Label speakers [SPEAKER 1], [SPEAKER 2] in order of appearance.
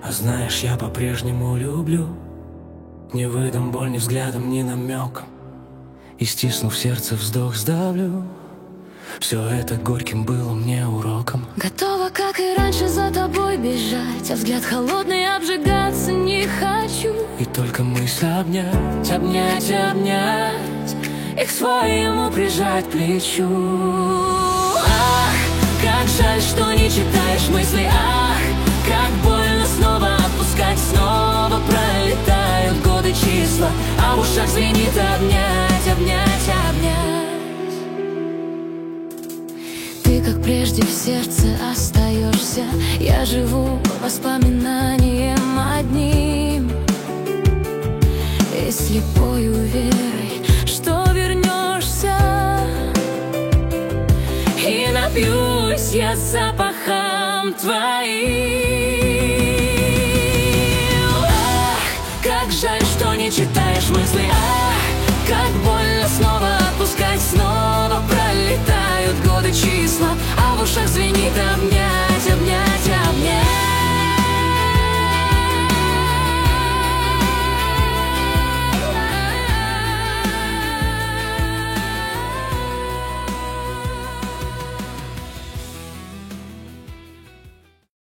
[SPEAKER 1] А знаешь, я по-прежнему люблю. Не выдам боль ни взглядом, ни намеком. И стиснув сердце, вздох сдавлю. Все это горьким было мне уроком.
[SPEAKER 2] Готова, как и раньше, за тобой бежать, а взгляд холодный, обжигаться не хочу.
[SPEAKER 1] И только мысль обнять, обнять, обнять, и к своему прижать плечу.
[SPEAKER 2] Ах, как жаль, что не читаешь мысли. Ах, как больно снова отпускать. Снова пролетают годы, числа, а в ушах звенит обнять, обнять, обнять. Ты, как прежде, в сердце остаешься. Я живу воспоминанием одним и слепою верой, что вернешься. И напьюсь я запахом твоим.